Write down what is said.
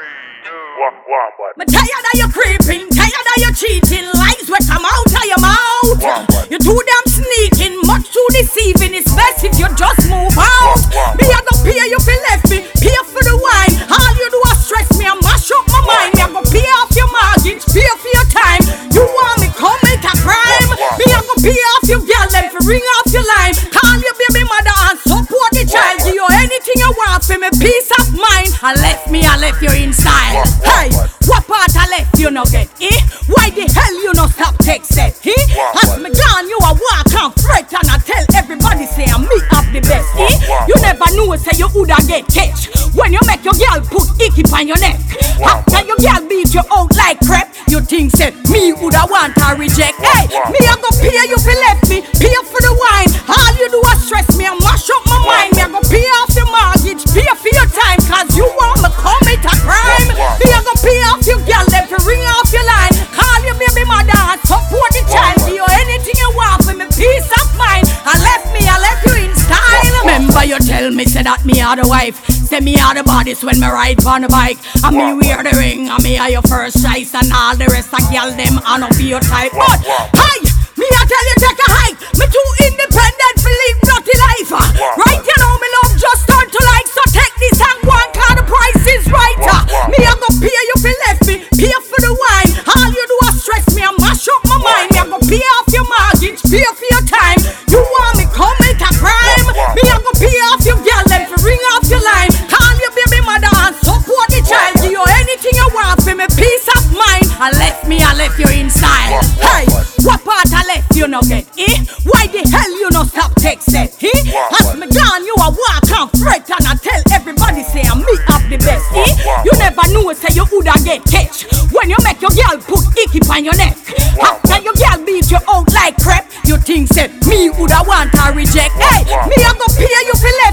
Me tired of you creeping, tired of you cheating, lies will come out of your mouth. You too damn sneaking, much too deceiving. It's best if you just move out. Me I go pay you for left me, pay for the wine. All you do is stress me and mash up my mind. Me I go pay off your mortgage, pay for your time. You want me come make a crime? Me I go pay off your girl, them for ring off your line. Call your baby mother and support the child. Give you anything you want for me peace of mind. I left you in style. Hey, what part I left you no get? Why the hell you no stop text it? As me gone you a walk and fret and I tell everybody say I me up the best. You never knew say you woulda get catch when you make your girl put icky on your neck. After your girl beat you out like crap, you think say me woulda want to reject. Hey, me I go pay you for left me, pay for the wine. All you do is stress me and mash up my mind. Me I go pay off the mortgage, pay for your time, cause you want me commit a crime. Me I go pay off your girl, them to ring off your line. Call your baby mother and support the child. Give you anything you want for me peace of mind. I left you in style. Remember you tell me say that me are the wife, say me are the bodies when me ride on the bike. And me wear the ring, and me are your first choice, and all the rest of girl them are not for your type. But hey, me I tell you take a hike. Me too independent for live bloody life. Right you know me love just turn to like. So take this and go and call the price is right. Me I go pay you for left me, pay for the wine. All you do is stress me and mash up my mind. Me I go pay off your mortgage, pay for your time. You want me come make a crime? Me I go pay off your girl, them to ring off your line. Call your baby mother and support the child. Give you anything you want for me peace of mind. I left you in style. Hey, what part I left you no get? Why the hell you no stop text it? As me gone you a walk and fret and I tell everybody say I me up the best. You never knew say you woulda get catch when you make your girl put icky on your neck. After your girl beat you out like crap, you think say me woulda want to reject. Hey, me I go pay you for left